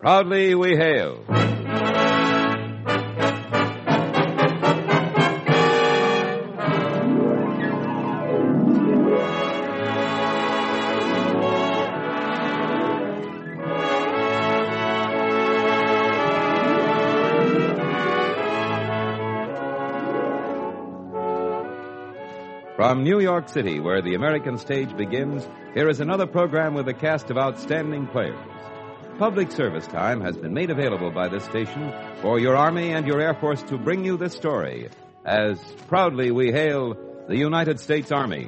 Proudly we hail. From New York City, where the American stage begins, here is another program with a cast of outstanding players. Public service time has been made available by this station for your Army and your Air Force to bring you this story, as proudly we hail the United States Army.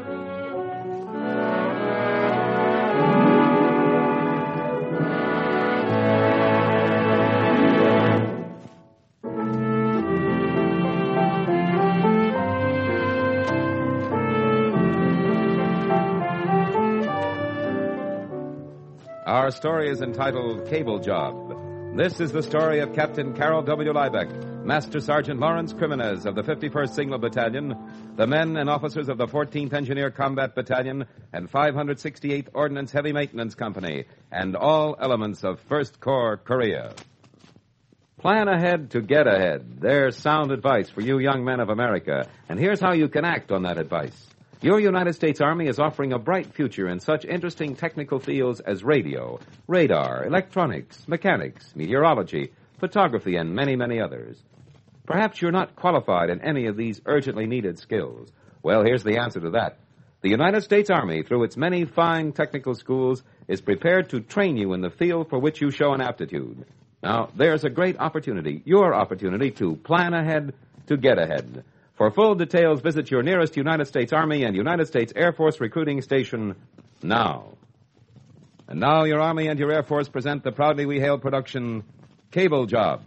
Our story is entitled Cable Job. This is the story of Captain Carroll W. Liebeck, Master Sergeant Lawrence Criminez of the 51st Signal Battalion, the men and officers of the 14th Engineer Combat Battalion and 568th Ordnance Heavy Maintenance Company, and all elements of 1st Corps, Korea. Plan ahead to get ahead. There's sound advice for you young men of America, and here's how you can act on that advice. Your United States Army is offering a bright future in such interesting technical fields as radio, radar, electronics, mechanics, meteorology, photography, and many, many others. Perhaps you're not qualified in any of these urgently needed skills. Well, here's the answer to that. The United States Army, through its many fine technical schools, is prepared to train you in the field for which you show an aptitude. Now, there's a great opportunity, your opportunity, to plan ahead, to get ahead. For full details, visit your nearest United States Army and United States Air Force recruiting station now. And now your Army and your Air Force present the proudly we hail production, Cable Job.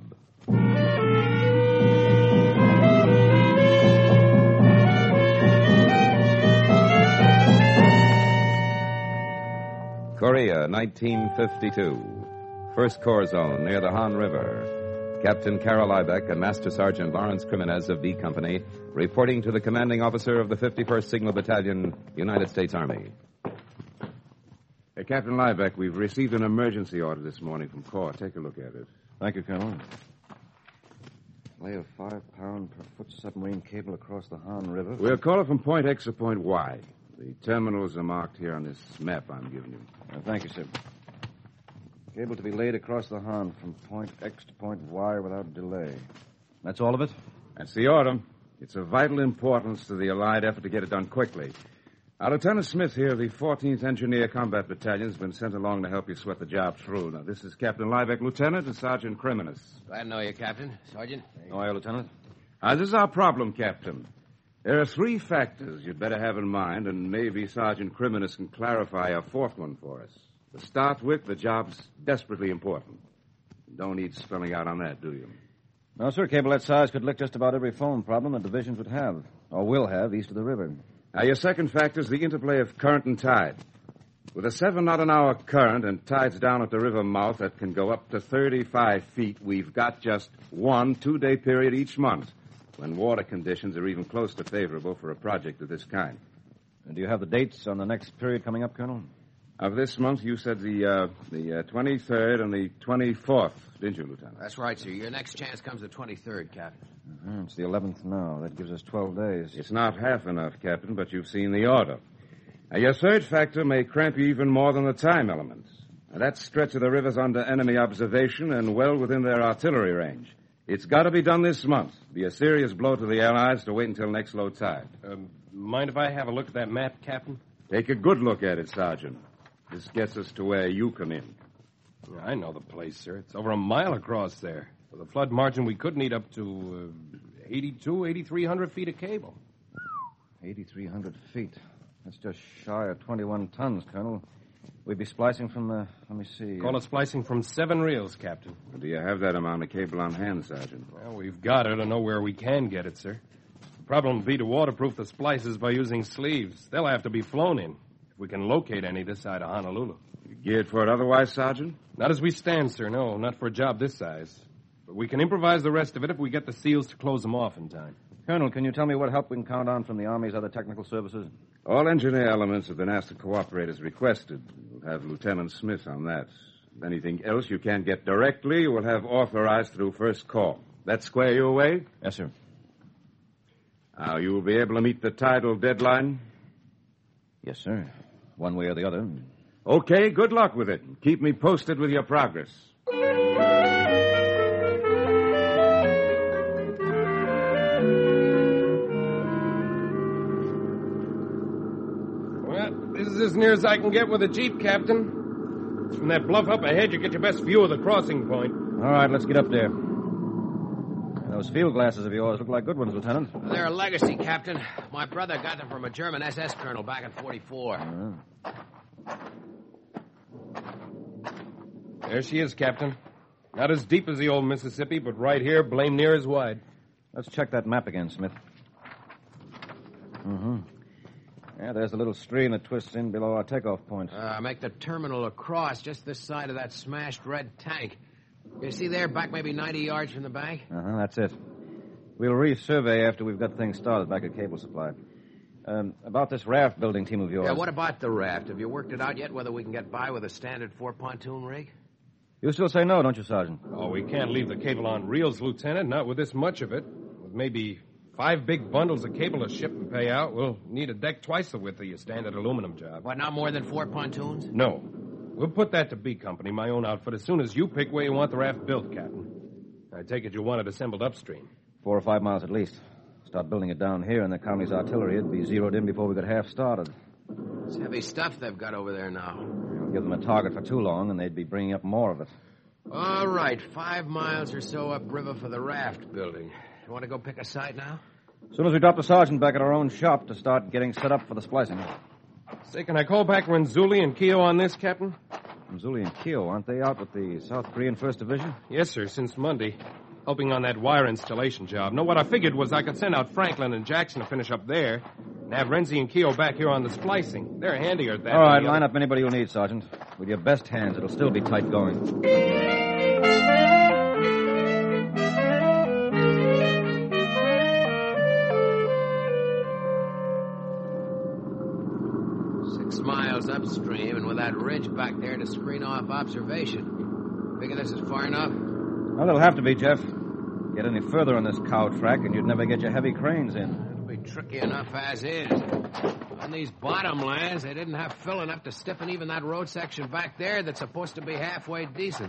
Korea, 1952. 1st Corps Zone near the Han River. Captain Carroll Liebeck and Master Sergeant Lawrence Criminez of B Company reporting to the commanding officer of the 51st Signal Battalion, United States Army. Hey, Captain Liebeck, we've received an emergency order this morning from Corps. Take a look at it. Thank you, Colonel. Lay a 5-pound-per-foot submarine cable across the Han River. We'll call it from point X to point Y. The terminals are marked here on this map I'm giving you. Thank you, sir. Cable to be laid across the Han from point X to point Y without delay. That's all of it? That's the order. It's of vital importance to the Allied effort to get it done quickly. Now, Lieutenant Smith here of the 14th Engineer Combat Battalion has been sent along to help you sweat the job through. Now, this is Captain Liebeck, Lieutenant, and Sergeant Criminez. Glad to know you, Captain. Sergeant? How are you, Lieutenant? This is our problem, Captain. There are 3 factors you'd better have in mind, and maybe Sergeant Criminez can clarify a 4th one for us. To start with, the job's desperately important. Don't need spelling out on that, do you? No, sir. Cable that size could lick just about every phone problem the divisions would have, or will have, east of the river. Now, your second factor is the interplay of current and tide. With a 7-knot-an-hour current and tides down at the river mouth that can go up to 35 feet, we've got just 1 2-day period each month when water conditions are even close to favorable for a project of this kind. And do you have the dates on the next period coming up, Colonel? Of this month, you said the 23rd and the 24th, didn't you, Lieutenant? That's right, sir. Your next chance comes the 23rd, Captain. It's the 11th now. That gives us 12 days. It's not half enough, Captain, but you've seen the order. Now, your third factor may cramp you even more than the time element. Now, that stretch of the river's under enemy observation and well within their artillery range. It's got to be done this month. Be a serious blow to the Allies to wait until next low tide. Mind if I have a look at that map, Captain? Take a good look at it, Sergeant. This gets us to where you come in. I know the place, sir. It's over a mile across there. With a flood margin, we could need up to 8,300 feet of cable. 8,300 feet. That's just shy of 21 tons, Colonel. We'd be splicing from the... Let me see. Call it splicing from 7 reels, Captain. Do you have that amount of cable on hand, Sergeant? Well, we've got it to know where we can get it, sir. The problem would be to waterproof the splices by using sleeves. They'll have to be flown in. If we can locate any this side of Honolulu. You geared for it otherwise, Sergeant? Not as we stand, sir, no. Not for a job this size. But we can improvise the rest of it if we get the SEALs to close them off in time. Colonel, can you tell me what help we can count on from the Army's other technical services? All engineer elements have been asked to cooperate as requested. We'll have Lieutenant Smith on that. Anything else you can't get directly, we'll have authorized through first call. That square you away? Yes, sir. Now, you will be able to meet the title deadline? Yes, sir. One way or the other. Okay, good luck with it. Keep me posted with your progress. Well, this is as near as I can get with a jeep, Captain. From that bluff up ahead, you get your best view of the crossing point. All right, let's get up there. Those field glasses of yours look like good ones, Lieutenant. They're a legacy, Captain. My brother got them from a German SS colonel back in 44. There she is, Captain. Not as deep as the old Mississippi, but right here, blame near as wide. Let's check that map again, Smith. Mm-hmm. Yeah, there's a little stream that twists in below our takeoff point. Make the terminal across just this side of that smashed red tank. You see there, back maybe 90 yards from the bank? Uh-huh, that's it. We'll resurvey after we've got things started back at Cable Supply. About this raft building team of yours. Yeah, what about the raft? Have you worked it out yet, whether we can get by with a standard 4-pontoon rig? You still say no, don't you, Sergeant? Oh, we can't leave the cable on reels, Lieutenant, not with this much of it. With maybe 5 big bundles of cable to ship and pay out, we'll need a deck twice the width of your standard aluminum job. What, not more than 4 pontoons? No. We'll put that to B Company, my own outfit, as soon as you pick where you want the raft built, Captain. I take it you want it assembled upstream. 4 or 5 miles at least. Start building it down here, and the County's artillery would be zeroed in before we got half started. It's heavy stuff they've got over there now. We'll give them a target for too long, and they'd be bringing up more of it. All right, 5 miles or so upriver for the raft building. You want to go pick a site now? As soon as we drop the sergeant back at our own shop to start getting set up for the splicing. Say, can I call back Renzulli and Keogh on this, Captain? Renzulli and Keogh, aren't they out with the South Korean 1st Division? Yes, sir, since Monday. Helping on that wire installation job. No, what I figured was I could send out Franklin and Jackson to finish up there and have Renzi and Keogh back here on the splicing. They're handier at that. All right, line up anybody you'll need, Sergeant. With your best hands, it'll still be tight going. Miles upstream, and with that ridge back there to screen off observation. Figure this is far enough? Well, it'll have to be, Jeff. Get any further on this cow track, and you'd never get your heavy cranes in. It'll be tricky enough as is. On these bottom lands, they didn't have fill enough to stiffen even that road section back there that's supposed to be halfway decent.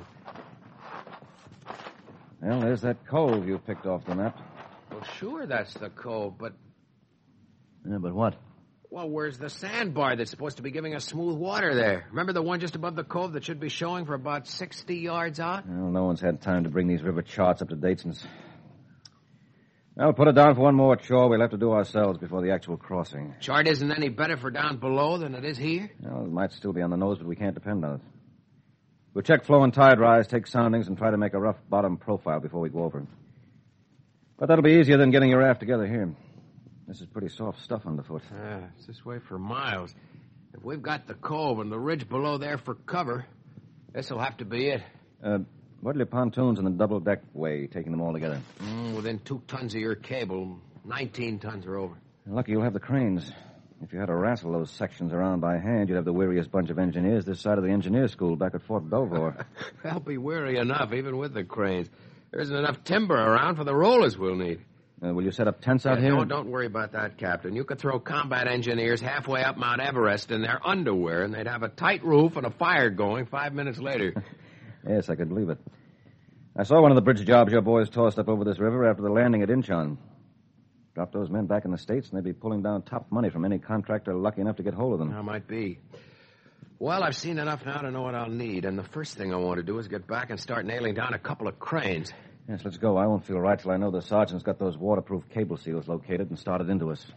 Well, there's that cove you picked off the map. Well, sure, that's the cove, but... Yeah, but what? Well, where's the sandbar that's supposed to be giving us smooth water there? Remember the one just above the cove that should be showing for about 60 yards out? Well, no one's had time to bring these river charts up to date since... Well, put it down for one more chore we'll have to do ourselves before the actual crossing. Chart isn't any better for down below than it is here? Well, it might still be on the nose, but we can't depend on it. We'll check flow and tide rise, take soundings, and try to make a rough bottom profile before we go over it. But that'll be easier than getting your raft together here. This is pretty soft stuff underfoot. It's this way for miles. If we've got the cove and the ridge below there for cover, this'll have to be it. What are your pontoons in the double-deck way, taking them all together? Within 2 tons of your cable, 19 tons or over. Lucky you'll have the cranes. If you had to wrestle those sections around by hand, you'd have the weariest bunch of engineers this side of the engineer school back at Fort Belvoir. They'll be weary enough, even with the cranes. There isn't enough timber around for the rollers we'll need. Will you set up tents out here? Don't worry about that, Captain. You could throw combat engineers halfway up Mount Everest in their underwear, and they'd have a tight roof and a fire going 5 minutes later. Yes, I could believe it. I saw one of the bridge jobs your boys tossed up over this river after the landing at Incheon. Drop those men back in the States, and they'd be pulling down top money from any contractor lucky enough to get hold of them. That might be. Well, I've seen enough now to know what I'll need, and the first thing I want to do is get back and start nailing down a couple of cranes. Yes, let's go. I won't feel right till I know the sergeant's got those waterproof cable seals located and started into us.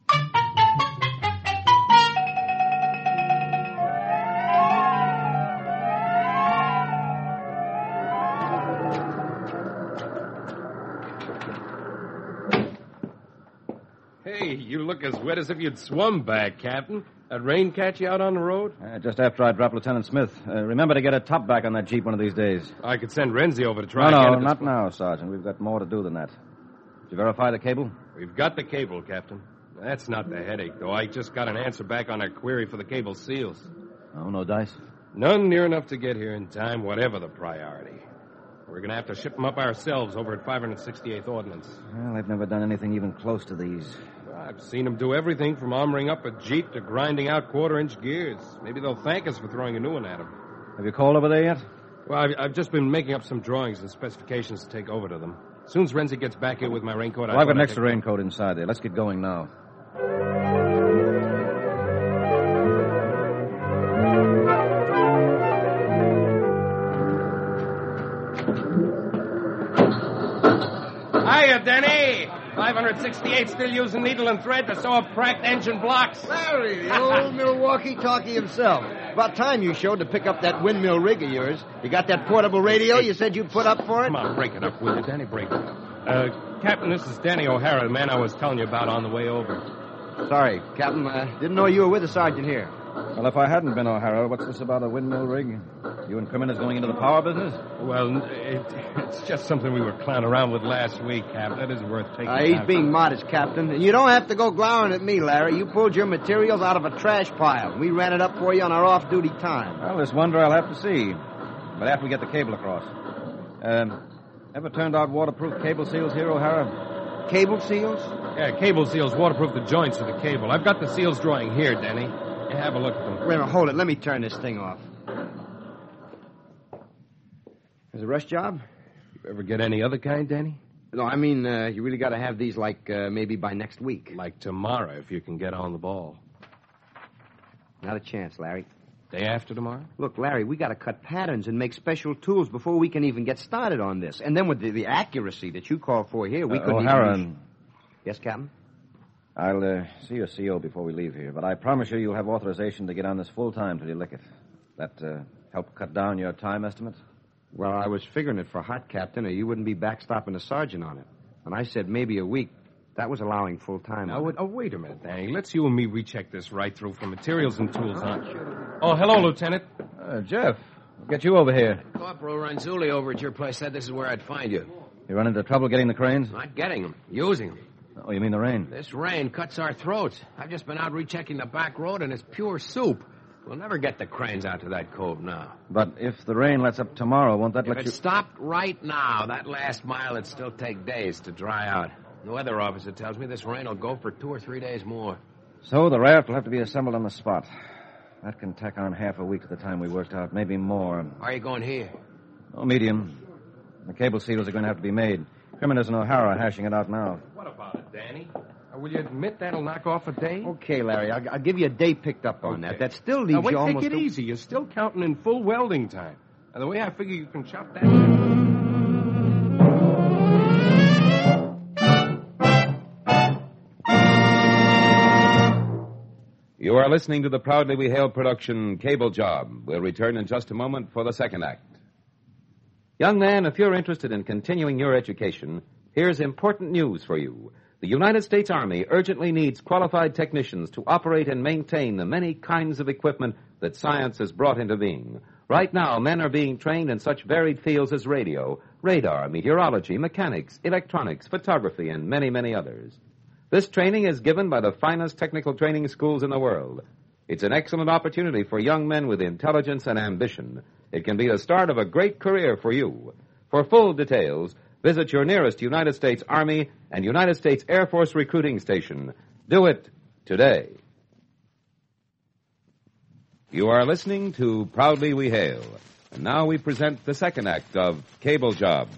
Hey, you look as wet as if you'd swum back, Captain. That rain catch you out on the road? Just after I drop Lieutenant Smith. Remember to get a top back on that Jeep one of these days. I could send Renzi over to try No, again. not now, Sergeant. We've got more to do than that. Did you verify the cable? We've got the cable, Captain. That's not the headache, though. I just got an answer back on our query for the cable seals. Oh, no dice? None near enough to get here in time, whatever the priority. We're going to have to ship them up ourselves over at 568th Ordnance. Well, they've never done anything even close to these. I've seen them do everything from armoring up a Jeep to grinding out quarter-inch gears. Maybe they'll thank us for throwing a new one at them. Have you called over there yet? Well, I've just been making up some drawings and specifications to take over to them. As soon as Renzi gets back here with my raincoat... Well, I've got an extra raincoat inside there. Let's get going now. Hiya, Denny! 568 still using needle and thread to sew up cracked engine blocks. Larry, the old Milwaukee talkie himself. About time you showed to pick up that windmill rig of yours. You got that portable radio you said you'd put up for it? Come on, break it up, will you, Danny? Break it up. Captain, this is Danny O'Hara, the man I was telling you about on the way over. Sorry, Captain. Didn't know you were with the sergeant here. Well, if I hadn't been O'Hara, what's this about a windmill rig? You and criminals going into the power business? Well, it's just something we were clowning around with last week, Captain. That isn't worth taking He's being modest, Captain. And you don't have to go glowering at me, Larry. You pulled your materials out of a trash pile. We ran it up for you on our off-duty time. Well, this wonder I'll have to see. But after we get the cable across. Ever turned out waterproof cable seals here, O'Hara? Cable seals? Yeah, cable seals waterproof the joints of the cable. I've got the seals drawing here, Danny. Have a look at them. Wait a minute, hold it. Let me turn this thing off. Is it a rush job? You ever get any other kind, Danny? No, I mean, you really got to have these, maybe by next week. Like tomorrow, if you can get on the ball. Not a chance, Larry. Day after tomorrow? Look, Larry, we got to cut patterns and make special tools before we can even get started on this. And then with the accuracy that you call for here, we couldn't O'Hara. even... Yes, Captain? I'll see your CO before we leave here, but I promise you you'll have authorization to get on this full-time till you lick it. That help cut down your time estimate? Well, I was figuring it for hot, Captain, or you wouldn't be backstopping the sergeant on it. When I said maybe a week, that was allowing full time. Now, wait a minute, Danny. Let's you and me recheck this right through for materials and tools, huh? Oh, hello, Lieutenant. Jeff, I'll get you over here. Corporal Ranzuli over at your place said this is where I'd find you. You run into trouble getting the cranes? Not getting them, using them. Oh, you mean the rain? This rain cuts our throats. I've just been out rechecking the back road, and it's pure soup. We'll never get the cranes out to that cove now. But if the rain lets up tomorrow, won't that let you... If it stopped right now, that last mile would still take days to dry out. The weather officer tells me this rain will go for 2 or 3 days more. So the raft will have to be assembled on the spot. That can tack on half a week to the time we worked out, maybe more. How are you going here? Oh, medium. The cable seals are going to have to be made. Criminals and O'Hara are hashing it out now. What about it, Danny? Will you admit that'll knock off a day? Okay, Larry, I'll give you a day picked up on that. That still leaves now, wait, you almost... take it easy. You're still counting in full welding time. Now, the way I figure you can chop that... You are listening to the proudly we hail production Cable Job. We'll return in just a moment for the second act. Young man, if you're interested in continuing your education, here's important news for you. The United States Army urgently needs qualified technicians to operate and maintain the many kinds of equipment that science has brought into being. Right now, men are being trained in such varied fields as radio, radar, meteorology, mechanics, electronics, photography, and many, many others. This training is given by the finest technical training schools in the world. It's an excellent opportunity for young men with intelligence and ambition. It can be the start of a great career for you. For full details, visit your nearest United States Army and United States Air Force recruiting station. Do it today. You are listening to Proudly We Hail. And now we present the second act of Cable Job.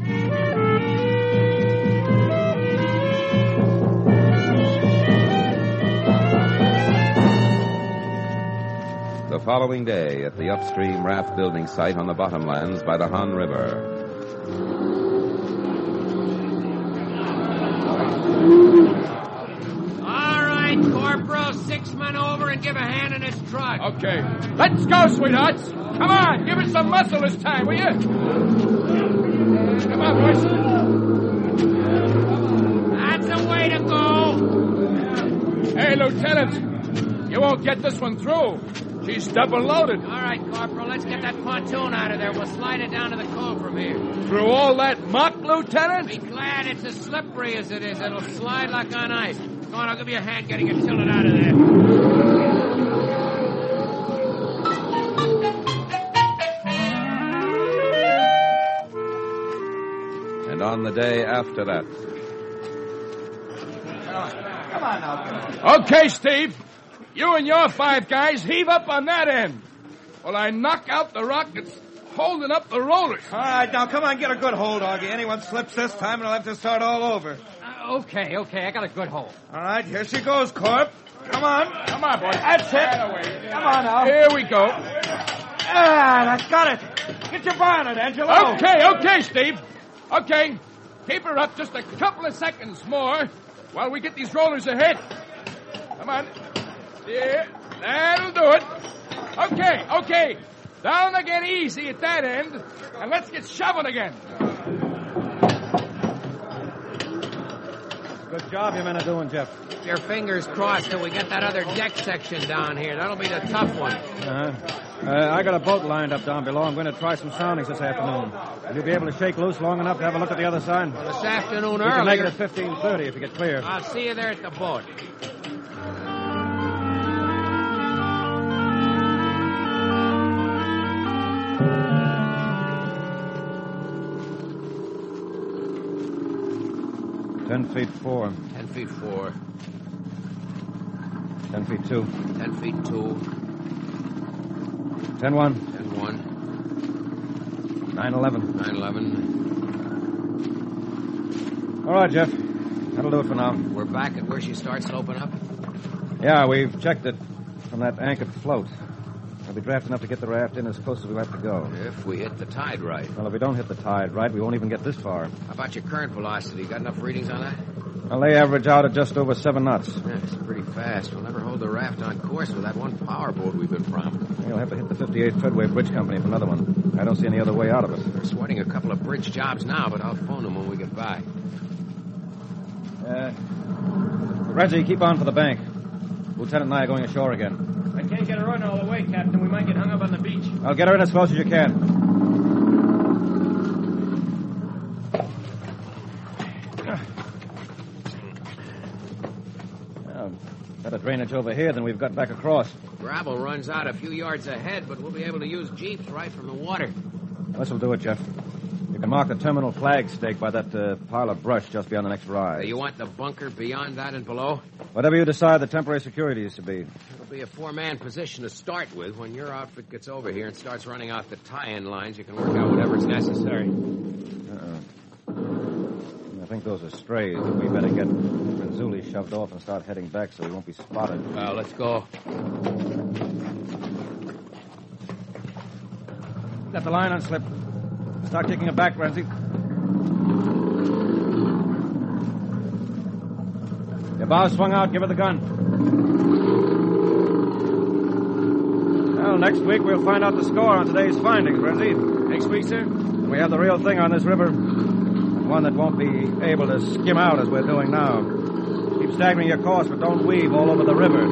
The following day at the upstream raft building site on the bottomlands by the Han River. All right, Corporal, 6 men over and give a hand in this truck. Okay. Let's go, sweethearts. Come on, give us some muscle this time, will you? Come on, boys. That's the way to go. Hey, Lieutenant, you won't get this one through. She's double loaded. All right, Corporal, let's get that pontoon out of there. We'll slide it down to the cove from here. Through all that muck, Lieutenant? Be glad it's as slippery as it is. It'll slide like on ice. Come on, I'll give you a hand getting it tilted out of there. And on the day after that. Come on now. Okay, Steve. You and your 5 guys heave up on that end. While I knock out the rock that's holding up the rollers. All right, now, come on, get a good hold, Augie. Anyone slips this time, and I'll have to start all over. Okay, I got a good hold. All right, here she goes, Corp. Come on. Come on, boys. That's it. Come on now. Here we go. I got it. Get your bonnet, Angelo. Okay, Steve. Okay. Keep her up just a couple of seconds more while we get these rollers ahead. Come on. Yeah, that'll do it. Okay. Down again easy at that end, and let's get shoving again. Good job you men are doing, Jeff. Keep your fingers crossed till we get that other deck section down here. That'll be the tough one. I got a boat lined up down below. I'm going to try some soundings this afternoon. Will you be able to shake loose long enough to have a look at the other side? Well, this afternoon You can make it earlier. at 15:30 if you get clear. I'll see you there at the boat. Ten feet 4. 10 feet 4. 10 feet 2. 10 feet 2. 10-1. 10-1. 9-11. 9-11. All right, Jeff. That'll do it for now. We're back at where she starts sloping up. Yeah, we've checked it from that anchored float. It'll be draft enough to get the raft in as close as we have to go. If we hit the tide right. Well, if we don't hit the tide right, we won't even get this far. How about your current velocity? Got enough readings on that? Well, they average out at just over 7 knots. Yeah, it's pretty fast. We'll never hold the raft on course with that one power boat we've been promised. You'll have to hit the 58 Treadway Bridge Company for another one. I don't see any other way out of it. We're sweating a couple of bridge jobs now, but I'll phone them when we get back. Reggie, keep on for the bank. Lieutenant and I are going ashore again. I can't get her run all the way, Captain. We might get hung up on the beach. I'll get her in as close as you can. Better drainage over here than we've got back across. Gravel runs out a few yards ahead, but we'll be able to use jeeps right from the water. This'll do it, Jeff. You can mark the terminal flag stake by that pile of brush just beyond the next rise. You want the bunker beyond that and below? Whatever you decide the temporary security is to be. It'll be a 4-man position to start with. When your outfit gets over here and starts running out the tie-in lines, you can work out whatever's necessary. I think those are strays. We better get Renzulli shoved off and start heading back so we won't be spotted. Well, let's go. Got the line unslip. Start kicking it back, Renzi. Your bow swung out. Give her the gun. Well, next week we'll find out the score on today's findings, Renzi. Next week, sir? We have the real thing on this river. One that won't be able to skim out as we're doing now. Keep staggering your course, but don't weave all over the river.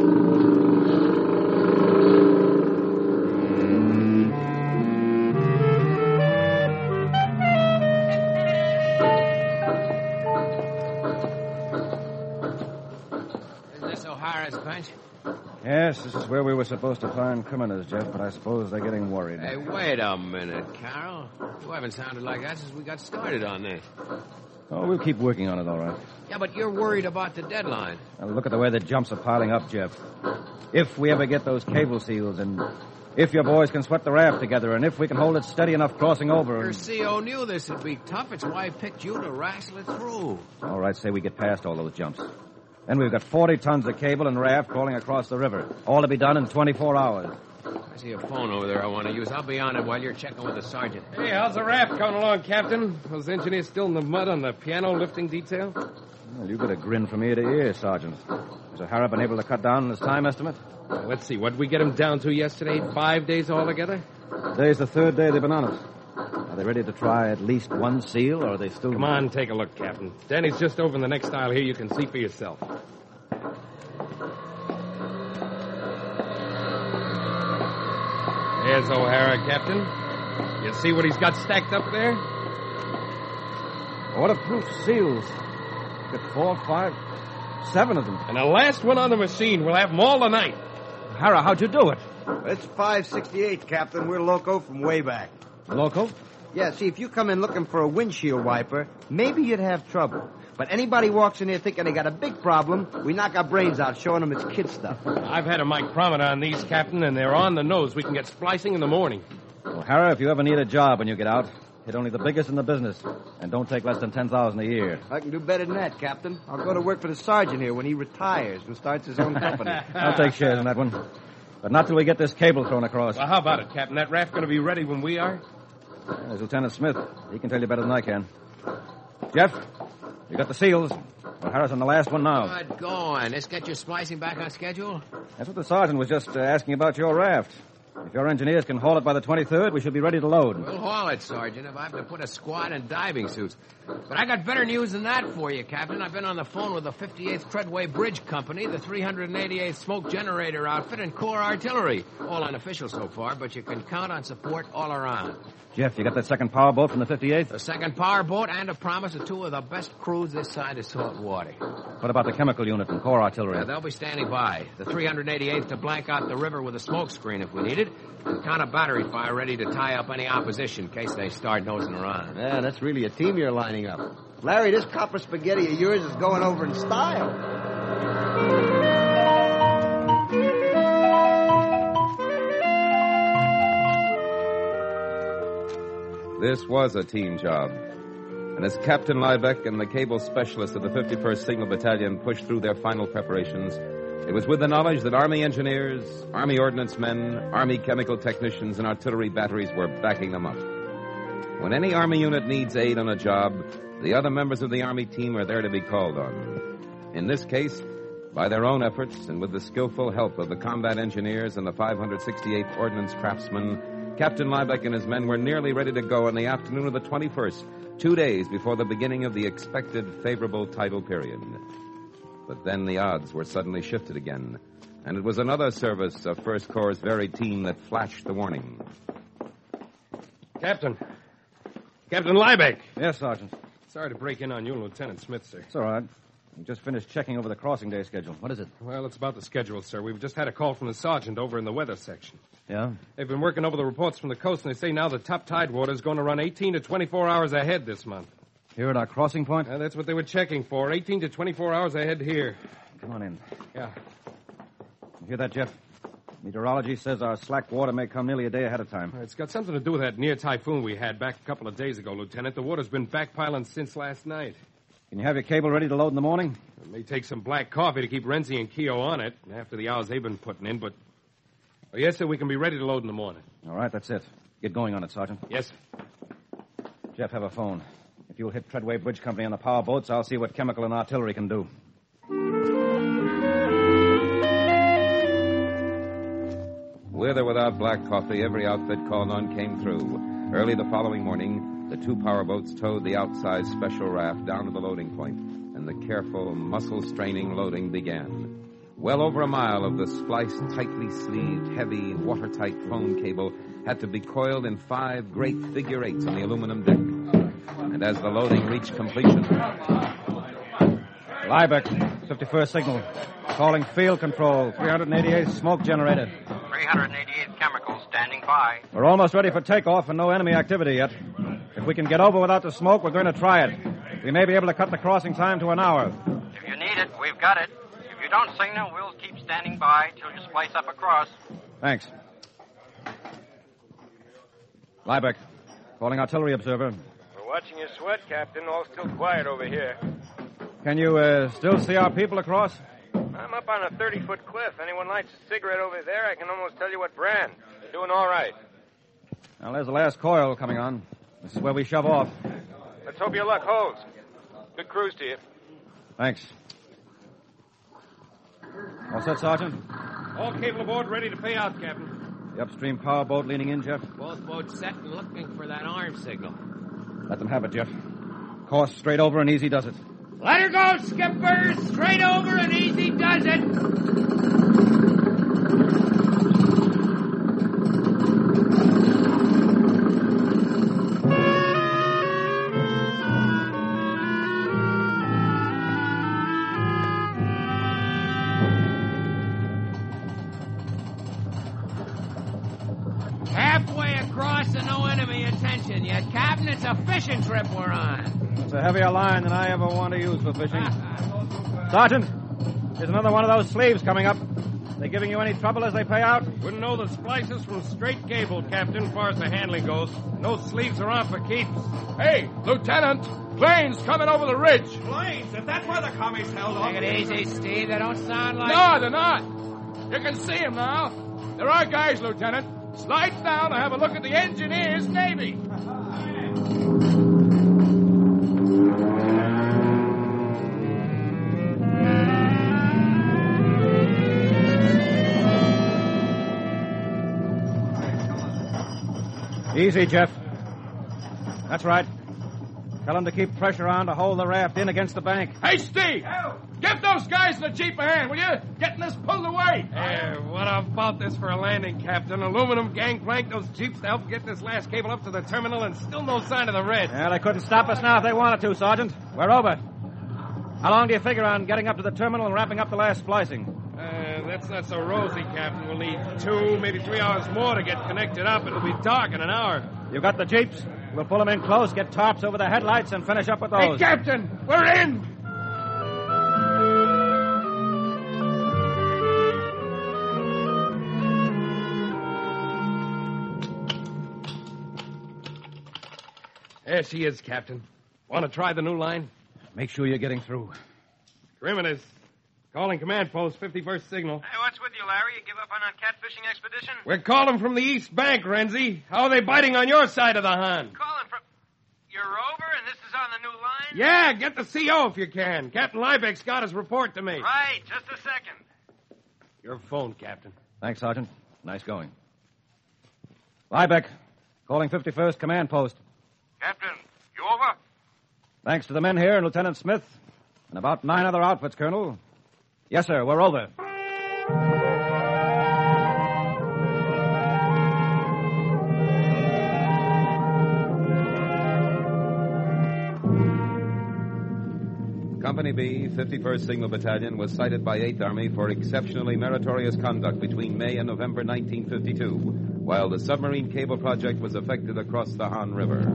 Isn't this O'Hara's bench? Yes, this is where we were supposed to find criminals, Jeff, but I suppose they're getting worried. Hey, wait a minute, Carol. You haven't sounded like that since we got started on this. Oh, we'll keep working on it, all right. Yeah, but you're worried about the deadline. Now, look at the way the jumps are piling up, Jeff. If we ever get those cable seals, and if your boys can sweat the raft together, and if we can hold it steady enough crossing over... Your CO knew this would be tough. It's why I picked you to wrestle it through. All right, say we get past all those jumps. Then we've got 40 tons of cable and raft crawling across the river. All to be done in 24 hours. I see a phone over there I want to use. I'll be on it while you're checking with the sergeant. Hey, how's the raft coming along, Captain? Those engineers still in the mud on the piano lifting detail? Well, you got a grin from ear to ear, Sergeant. Has O'Hara been able to cut down on his time estimate? Well, let's see. What did we get him down to yesterday? 5 days altogether? Today's the 3rd day they've been on it. Are they ready to try at least one seal, or are they still... Come on, take a look, Captain. Danny's just over in the next aisle here. You can see for yourself. There's O'Hara, Captain. You see what he's got stacked up there? Waterproof seals. Got 4, 5, 7 of them. And the last one on the machine. We'll have them all tonight. O'Hara, how'd you do it? It's 568, Captain. We're loco from way back. Local? Yeah, see, if you come in looking for a windshield wiper, maybe you'd have trouble. But anybody walks in here thinking they got a big problem, we knock our brains out showing them it's kid stuff. I've had a micrometer on these, Captain, and they're on the nose. We can get splicing in the morning. O'Hara, if you ever need a job when you get out, hit only the biggest in the business, and don't take less than $10,000 a year. I can do better than that, Captain. I'll go to work for the sergeant here when he retires and starts his own company. I'll take shares in that one. But not till we get this cable thrown across. Well, how about it, Captain? That raft going to be ready when we are? There's Lieutenant Smith. He can tell you better than I can. Jeff, you got the seals. O'Hara's on the last one now. Good going. Let's get your splicing back on schedule. That's what the sergeant was just asking about your raft. If your engineers can haul it by the 23rd, we should be ready to load. We'll haul it, Sergeant, if I have to put a squad in diving suits. But I got better news than that for you, Captain. I've been on the phone with the 58th Treadway Bridge Company, the 388th Smoke Generator Outfit, and Corps Artillery. All unofficial so far, but you can count on support all around. Jeff, you got that second power boat from the 58th? The second power boat and a promise of two of the best crews this side of salt water. What about the chemical unit and Corps Artillery? They'll be standing by. The 388th to blank out the river with a smoke screen if we need it. And counter battery fire ready to tie up any opposition in case they start nosing around. Yeah, that's really a team you're lining up. Larry, this copper spaghetti of yours is going over in style. This was a team job. And as Captain Liebeck and the cable specialist of the 51st Signal Battalion pushed through their final preparations, it was with the knowledge that Army engineers, Army ordnance men, Army chemical technicians, and artillery batteries were backing them up. When any Army unit needs aid on a job, the other members of the Army team are there to be called on. In this case, by their own efforts and with the skillful help of the combat engineers and the 568th Ordnance Craftsmen, Captain Liebeck and his men were nearly ready to go on the afternoon of the 21st, 2 days before the beginning of the expected favorable tidal period. But then the odds were suddenly shifted again, and it was another service of First Corps' very team that flashed the warning. Captain Liebeck. Yes, Sergeant. Sorry to break in on you and Lieutenant Smith, sir. It's all right. We just finished checking over the crossing day schedule. What is it? Well, it's about the schedule, sir. We've just had a call from the sergeant over in the weather section. Yeah? They've been working over the reports from the coast, and they say now the top tide water is going to run 18 to 24 hours ahead this month. Here at our crossing point? That's what they were checking for, 18 to 24 hours ahead here. Come on in. Yeah. You hear that, Jeff? Meteorology says our slack water may come nearly a day ahead of time. It's got something to do with that near typhoon we had back a couple of days ago, Lieutenant. The water's been backpiling since last night. Can you have your cable ready to load in the morning? It may take some black coffee to keep Renzi and Keogh on it after the hours they've been putting in, but... Oh, yes, sir, we can be ready to load in the morning. All right, that's it. Get going on it, Sergeant. Yes, sir. Jeff, have a phone. If you'll hit Treadway Bridge Company on the power boats, I'll see what chemical and artillery can do. With or without black coffee, every outfit called on came through. Early the following morning, the two power boats towed the outside special raft down to the loading point, and the careful, muscle-straining loading began. Well over a mile of the spliced, tightly sleeved, heavy, watertight foam cable had to be coiled in 5 great figure eights on the aluminum deck. And as the loading reached completion... Liebeck, 51st Signal. Calling field control, 388 smoke generated. 388 chemicals standing by. We're almost ready for takeoff and no enemy activity yet. If we can get over without the smoke, we're going to try it. We may be able to cut the crossing time to an hour. If you need it, we've got it. If you don't signal, we'll keep standing by till you splice up across. Thanks. Liebeck, calling artillery observer. We're watching you sweat, Captain. All still quiet over here. Can you still see our people across? I'm up on a 30-foot cliff. Anyone lights a cigarette over there, I can almost tell you what brand. They're doing all right. Well, there's the last coil coming on. This is where we shove off. Let's hope your luck holds. Good cruise to you. Thanks. All set, Sergeant? All cable aboard, ready to pay out, Captain. The upstream power boat leaning in, Jeff? Both boats set and looking for that arm signal. Let them have it, Jeff. Course straight over and easy does it. Let her go, skipper! Straight over and easy does it! Halfway across and no enemy attention yet. it, Captain. It's a fishing trip we're on. It's a heavier line than I ever want to use for fishing. Sergeant, there's another one of those sleeves coming up. They giving you any trouble as they pay out? Wouldn't know the splices from straight cable, Captain, as far as the handling goes. No sleeves are on for keeps. Hey, Lieutenant, planes coming over the ridge. Planes? If that's where the commies held on. Take it easy, Steve. They don't sound like... No, they're not. You can see them now. There are guys, Lieutenant. Slide down and have a look at the engineers' Navy. Easy, Jeff. That's right. Tell them to keep pressure on to hold the raft in against the bank. Hey, Steve! Give those guys in the Jeep a hand, will you? Getting this pulled away. What about this for a landing, Captain? Aluminum gangplank, those Jeeps to help get this last cable up to the terminal, and still no sign of the Reds. Yeah, they couldn't stop us now if they wanted to, Sergeant. We're over. How long do you figure on getting up to the terminal and wrapping up the last splicing? That's not so rosy, Captain. We'll need 2, maybe 3 hours more to get connected up. It'll be dark in an hour. You got the Jeeps? We'll pull them in close, get tarps over the headlights, and finish up with those. Hey, Captain, we're in! There she is, Captain. Want to try the new line? Make sure you're getting through. Criminals. Calling command post, 51st signal. Hey, what's with you, Larry? You give up on that catfishing expedition? We're calling from the East Bank, Renzi. How are they biting on your side of the Han? Calling from... You're over, and this is on the new line? Yeah, get the CO if you can. Captain Liebeck's got his report to me. Right, just a second. Your phone, Captain. Thanks, Sergeant. Nice going. Liebeck, calling 51st command post. Captain, you over? Thanks to the men here and Lieutenant Smith, and about 9 other outfits, Colonel. Yes, sir, we're over. Company B, 51st Signal Battalion, was cited by 8th Army for exceptionally meritorious conduct between May and November 1952, while the submarine cable project was effected across the Han River.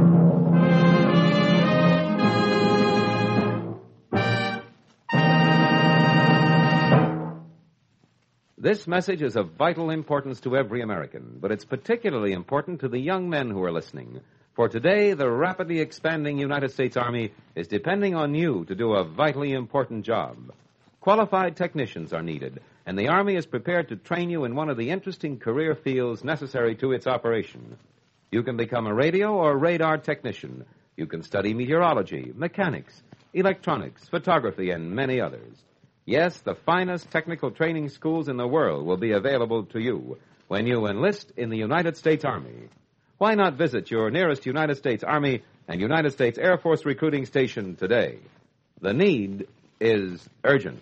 This message is of vital importance to every American, but it's particularly important to the young men who are listening. For today, the rapidly expanding United States Army is depending on you to do a vitally important job. Qualified technicians are needed, and the Army is prepared to train you in one of the interesting career fields necessary to its operation. You can become a radio or radar technician. You can study meteorology, mechanics, electronics, photography, and many others. Yes, the finest technical training schools in the world will be available to you when you enlist in the United States Army. Why not visit your nearest United States Army and United States Air Force recruiting station today? The need is urgent.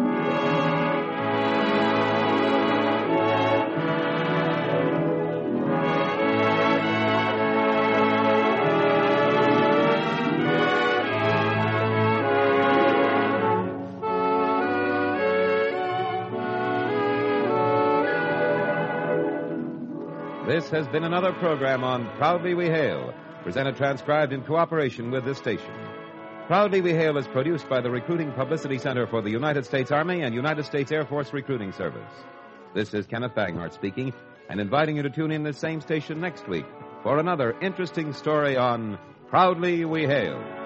This has been another program on Proudly We Hail, presented transcribed in cooperation with this station. Proudly We Hail is produced by the Recruiting Publicity Center for the United States Army and United States Air Force Recruiting Service. This is Kenneth Bagnart speaking and inviting you to tune in this same station next week for another interesting story on Proudly We Hail.